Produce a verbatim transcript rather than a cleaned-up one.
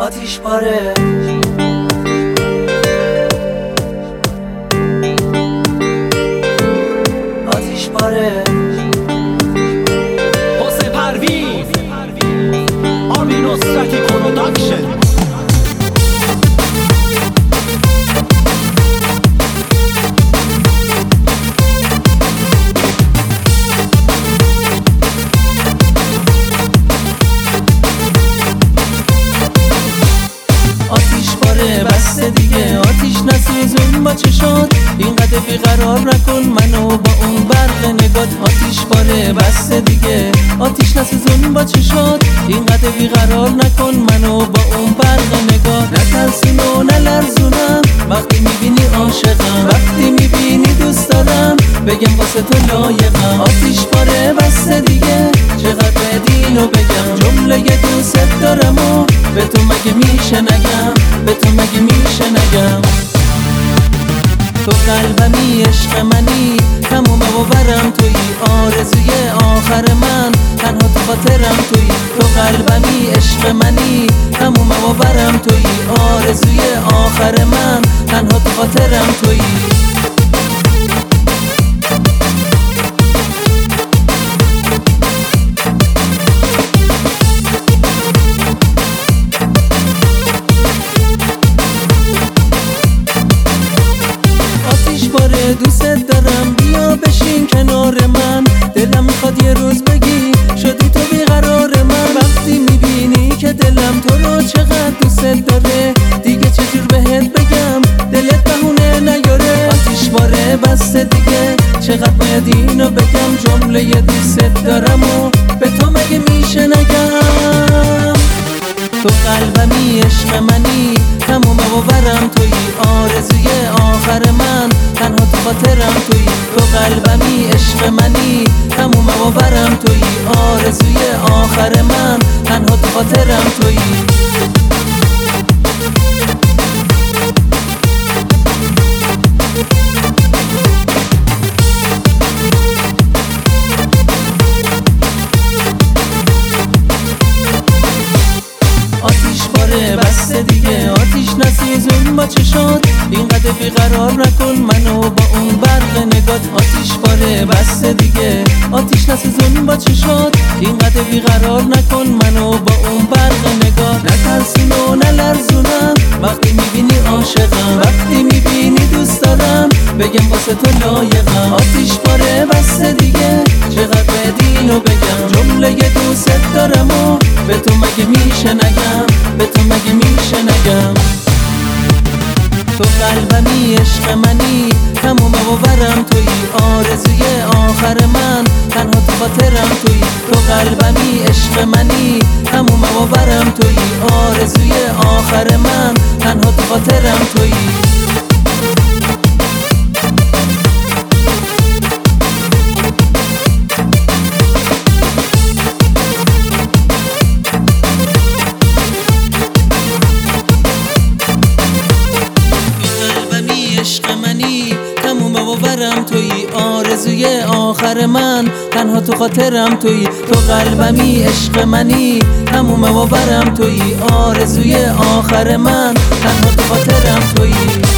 آتیش پاره آتیش پاره حسین پرویز آرمی نصرتی پروداکشن. بسته دیگه آتیش نسوزون با چشات، اینقدر بیقرار نکن منو با اون برق نگات. آتیش باره بسته دیگه آتیش نسوزون با چشات، اینقدر بیقرار نکن منو با اون برق نگات. نترسون و نلرزونم وقتی میبینی عاشقم، وقتی میبینی دوست دارم بگم واسه تو لایقم. آتیش باره بسته دیگه چقدر بدینو بگم، جمله دوست دارم و به تو مگه میشه نگم، به تو مگه میشه نگم. تو قلبمی عشق منی تموم باورم تویی، آرزوی آخر من تنها تو خاطرم تویی. تو قلبمی عشق منی تموم باورم تویی، آرزوی آخر من تنها تو خاطرم تویی. دوست دارم بیا بشین کنار من، دلم میخواد یه روز بگی شدی تو بیقرار من. وقتی میبینی که دلم تو رو چقدر دوست داره دیگه چجور بهت بگم دلت بهونه نیاره. آتیش باره بسته دیگه چقدر باید اینو بگم، جمله دوست دارم و به تو مگه میشه نگم. تو قلبمی عشق منی تموم باورم تویی، آرزوی آخر من تنها تو خاطرم تویی. تو قلبمی عشق منی تموم باورم تویی، آرزوی آخر من تنها تو خاطرم تویی. آتیش باره بسته دیگه آتیش نسوزون با چشات، اینقدر بیقرار نکن منو با اون برق نگات. آتیش باره بسته دیگه آتیش نسوزون با چشات، اینقدر بیقرار نکن منو با اون برق نگات. نترسون و نلرزونم وقتی میبینی عاشقم، وقتی میبینی دوست دارم بگم واسه تو لایقم. آتیش باره بسته دیگه چقدر بدینو بگم، جمله دوست دارم و به تو مگه میشه نگم، به تو مگه میشه نگم. تو قلبمی عشق منی تموم باورم تویی، آرزوی آخر من تنها تو خاطرم تویی. تو قلبمی عشق منی تموم باورم تویی، آرزوی آخر من تنها تو خاطرم تویی. عشق منی تموم باورم تویی، آرزوی آخر من تنها تو خاطرم تویی. تو قلبمی عشق منی تموم باورم تویی، آرزوی آخر من تنها تو خاطرم تویی.